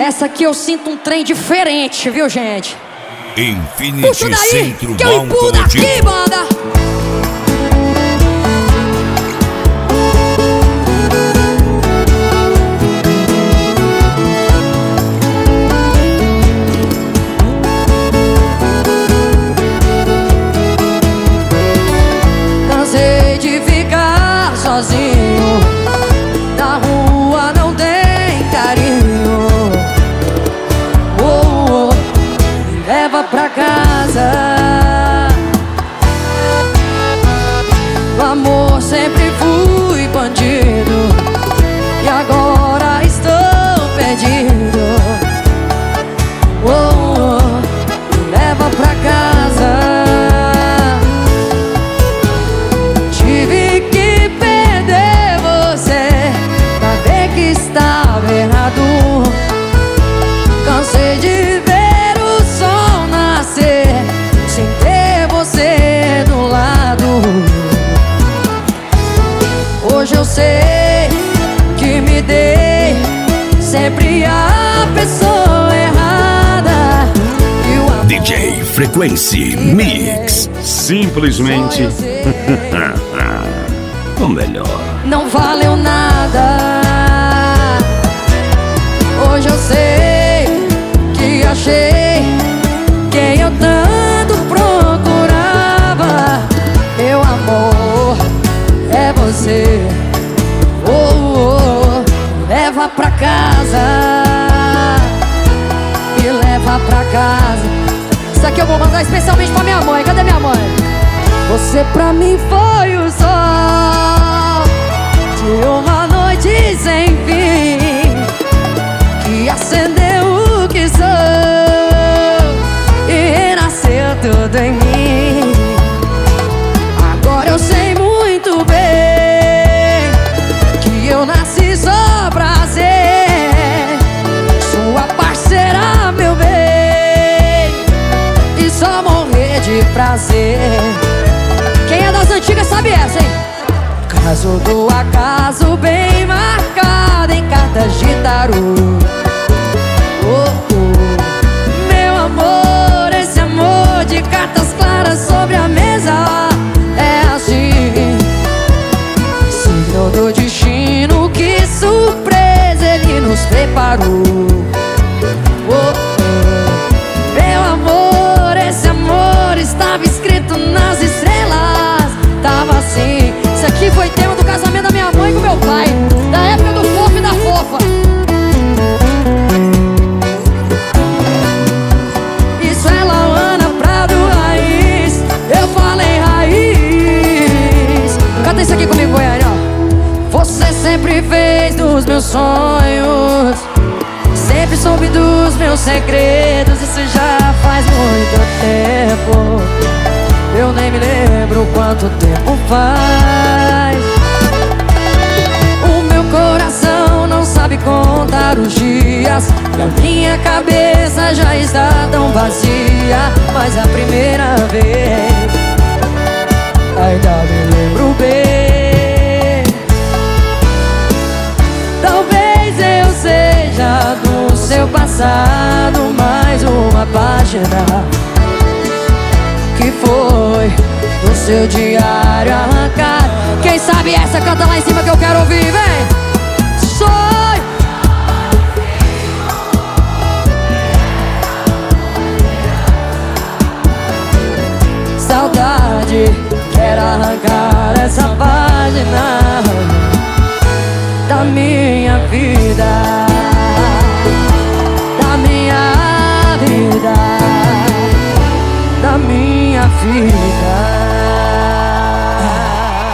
Essa aqui eu sinto um trem diferente, viu, gente? Infinity Puxa daí, Centro que eu empurro daqui, banda. Cansei de ficar sozinho, na rua não tem carinho. Me leva pra casa. No amor sempre fui bandido e agora estou perdido. Me leva pra casa. Tive que perder você pra ver que estava errado. Cansei de ver o sol nascer sem ter você do lado. Hoje eu sei que me dei sempre a pessoa errada. E o amor DJ Frequency Mix. Simplesmente o melhor. não valeu nada. Hoje eu sei que achei quem eu tanto procurava. Meu amor, é você. Leva pra casa. Me leva pra casa. Isso aqui eu vou mandar especialmente pra minha mãe. Cadê minha mãe? Você pra mim foi o sol de uma noite sem fim, que acendeu o que sou e renasceu tudo em mim. Agora eu sei muito bem que eu nasci só pra ser sua parceira, meu bem, e só morrer de prazer. Quem é das antigas sabe essa, hein? Caso do acaso bem marcado em cartas de tarô. Meu amor, esse amor de cartas claras sobre a mesa é assim, signo do destino, que surpresa ele nos preparou. Meu amor, esse amor estava escrito nas estrelas. Tava assim. Isso aqui foi tema do casamento da minha mãe com meu pai, da época do fofo e da fofa. Isso é Lauana Prado Raiz. Eu falei raiz. Canta isso aqui comigo, Goiânia. Você sempre fez dos meus sonhos, sempre soube dos meus segredos. Isso já faz muito tempo, eu nem me lembro quanto tempo faz. O meu coração não sabe contar os dias e a minha cabeça já está tão vazia. Mas a primeira vez ainda me lembro bem. Talvez eu seja do seu passado mais uma página que foi do seu diário arrancado. Quem sabe essa canta lá em cima que eu quero ouvir, vem! Sonho! Saudade, quero arrancar essa página da minha vida, da minha vida, da minha vida.